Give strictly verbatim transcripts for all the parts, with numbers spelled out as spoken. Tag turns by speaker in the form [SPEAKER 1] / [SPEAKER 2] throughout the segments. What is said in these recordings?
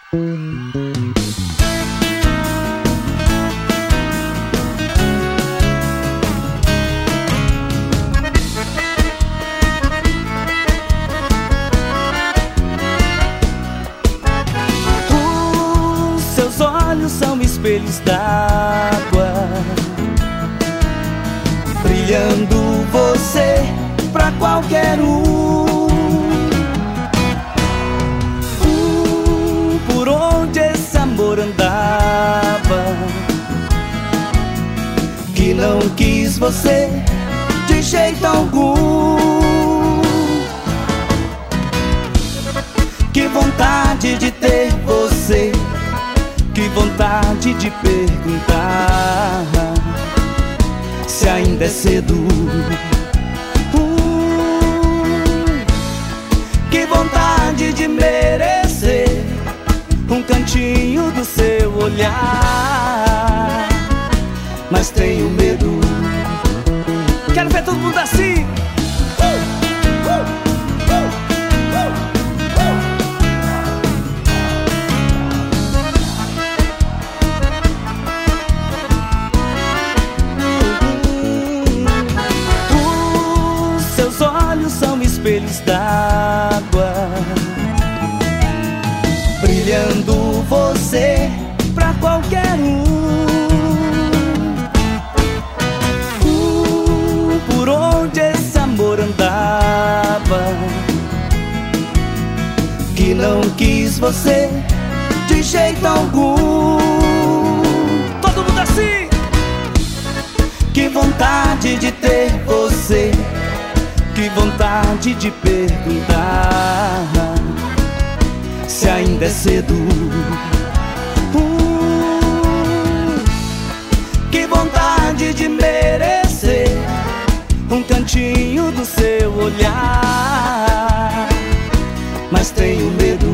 [SPEAKER 1] Os seus olhos são espelhos d'água, brilhando você pra qualquer um. Uh, por onde esse amor andava, que não quis você de jeito algum. Que vontade de ter você, que vontade de perguntar se ainda é cedo. uh, Que vontade de merecer um cantinho do seu olhar, mas tenho medo. Quero ver todo mundo assim. São espelhos d'água, brilhando você pra qualquer um. uh, Por onde esse amor andava, que não quis você de jeito algum. Todo mundo assim. Que vontade de ter você, que vontade de perguntar se ainda é cedo. uh, Que vontade de merecer um cantinho do seu olhar, mas tenho medo.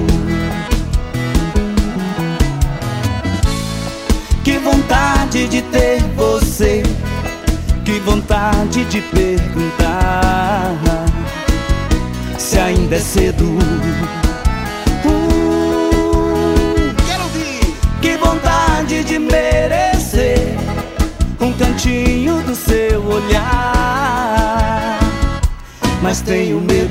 [SPEAKER 1] Que vontade de ter você, que vontade de perguntar se ainda é cedo. uh,
[SPEAKER 2] Quero ouvir.
[SPEAKER 1] Que vontade de merecer um cantinho do seu olhar, mas tenho medo.